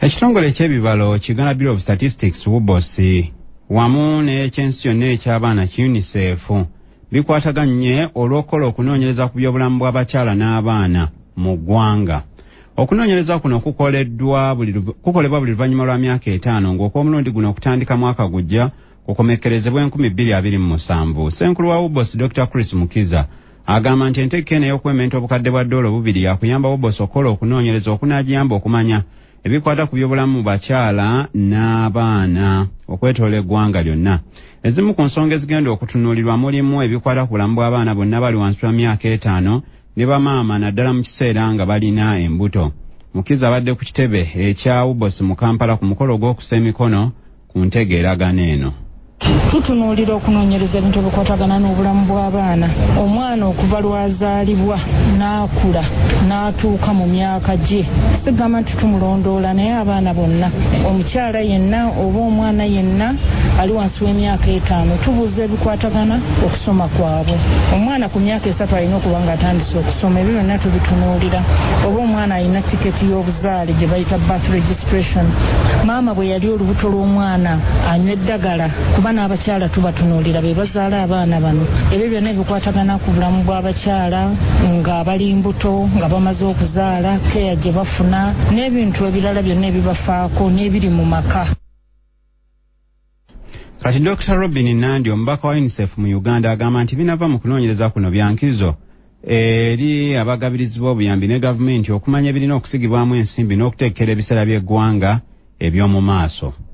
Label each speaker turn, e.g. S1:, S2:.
S1: Ekitongole ky'ebibalo Kiganda Bureau of Statistics UBOS wamu n'ekyensi yonna eky'abaana UNICEF bikwataganye olw'okukola okunoonyereza ku by'obulamu bw'abakyala n'abaana mu ggwanga. Okunoonyereza kuno kukolebwa buli luvannyuma lwa myaka 5 ng'okw'omulundi guno okutandika mwaka gujja kukomekkerezebwa 2027. Ssenkulu wa UBOS Dr. Chris Mukiza agamba nti enteeka eno ey'okwementa obukadde bwa $2 yakuyamba UBOS okukola okunoonyereza okunaagiyamba okumanya ebikwata ku by'obulamu mu bakyala n'abaana okwetoola eggwanga lyonna. Ezimu ku nsonga ezigenda okutunuulirwa mulimu ebikwata ku bulamu bw'abaana bonna bali wansi wa myaka 5 ne bamaama naddala mu kiseera nga balina embuto. Mukiza abadde ku kitebe ekya UBOS mu Kampala ku mukolo gw'okussa emikono ku ntegeeragano eno.
S2: Tutunuulira okunoonyereza ebintu ebikwatagana n'obulamu bw'abaana. Omwana okuva lwazaalibwa n'akula n'atuuka mu myaka gye. Sigamba nti tumulondoola naye abaana bonna. Omukyala yenna oba omwana yenna ali wansi w'emyaka 5 tubuuza ebikwatagana okusoma kwabwe. Omwana ku myaka 3 alina okuba ng'atandise okusoma, ebyo byonna tubitunuulira. Oba omwana alina tiketi y'obuzaale gye bayita birth registration. Maama bwe yali olubuto lw'omwana anywa eddagala kuba n'abakyala tubatunuulira be bazaala abaana bano. Ebyo byonna ebikwatagana ku bulamu bw'abakyala nga bali mbuto nga bamaze okuzaala, keya gye bafuna n'ebintu ebirala byonna ebibafaako n'ebiri mu maka.
S1: Kati Dr. Robin Nandi omubaka wa UNICEF mu Uganda agamba nti binava mu kunoonyereza kuno byankizo eri abagabirizi b'obuyambi ne gavumenti okumanya ebirina okusigibwamu ensimbi n'okuteekera ebiseera by'eggwanga eby'omu maaso.